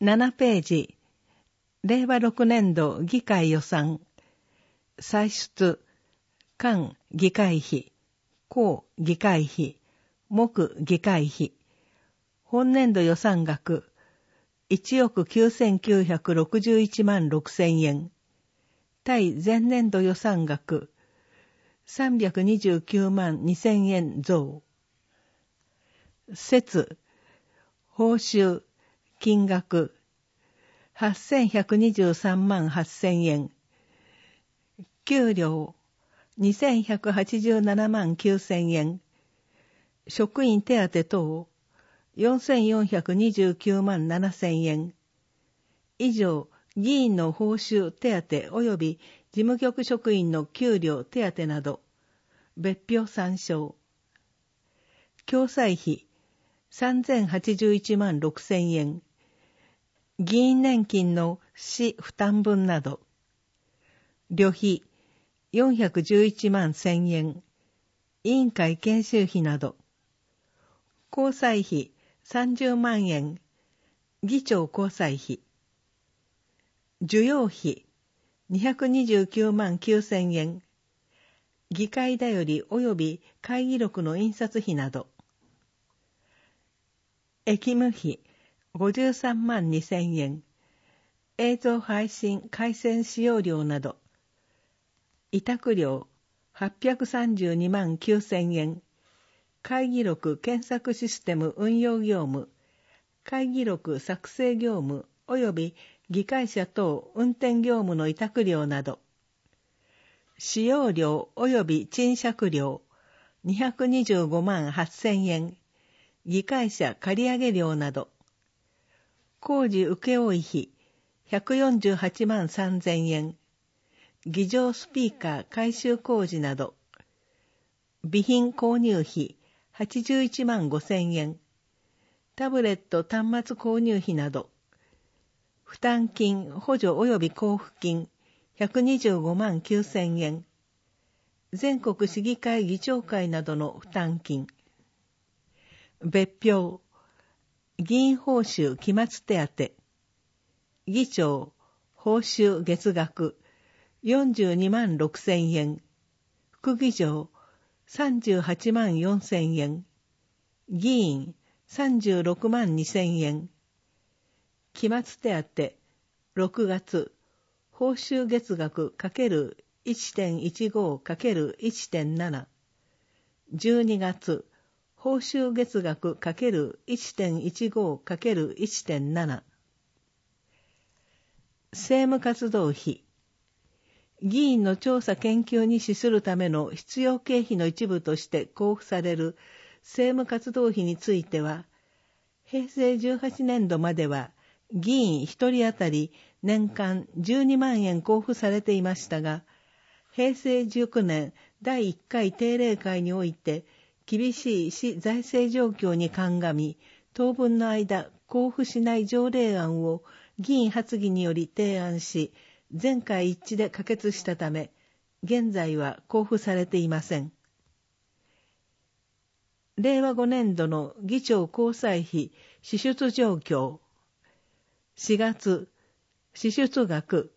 7ページ、令和6年度議会予算、歳出、間議会費、項議会費、目議会費、本年度予算額、1億9961万6000円、対前年度予算額、329万2000円増。節、報酬、金額、8123万8000円。給料、2187万9000円。職員手当等、4429万7000円。以上、議員の報酬手当及び事務局職員の給料手当など、別表参照。共済費、3081万6000円。議員年金の市負担分など。旅費、411万1000円。委員会研修費など。交際費、30万円。議長交際費。授与費、229万9000円。議会だより及び会議録の印刷費など。役務費、53万2000円。映像配信回線使用料など。委託料、832万9000円。会議録検索システム運用業務、会議録作成業務及び議会者等運転業務の委託料など。使用料及び賃借料、225万8000円。議会者借上料など。工事請負費、148万3000円。議場スピーカー改修工事など。備品購入費、81万5000円。タブレット端末購入費など。負担金、補助及び交付金、125万9000円。全国市議会議長会などの負担金。別表、議員報酬期末手当。議長、報酬月額、42万6000円。副議長、38万4000円。議員、36万2000円。期末手当、6月、報酬月額 ×1.15×1.7。12月、報酬月額 ×1.15×1.7。政務活動費。議員の調査研究に資するための必要経費の一部として交付される政務活動費については、平成18年度までは議員一人当たり年間12万円交付されていましたが、平成19年第1回定例会において、厳しい市財政状況に鑑み、当分の間交付しない条例案を議員発議により提案し、全会一致で可決したため、現在は交付されていません。令和5年度の議長交際費支出状況。4月、支出額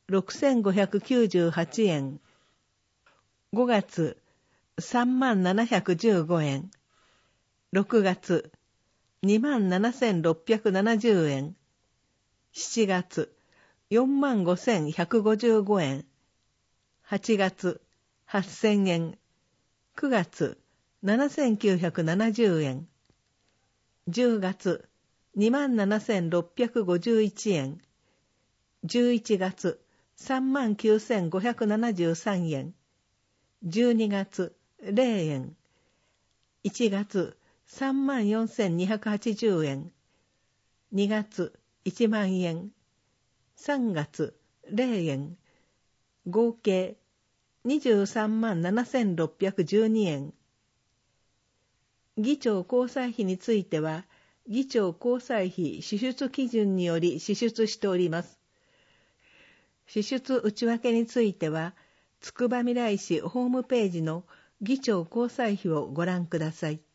6598円。5月、3715円。6月、27670円。7月、45155円。8月、8000円。9月、7970円。10月、27651円。11月、39573円。12月、0円。1月、34280円。2月、1万円。3月、0円。合計、237612円。議長交際費については、議長交際費支出基準により支出しております。支出内訳については、つくばみらい市ホームページの議長交際費をご覧ください。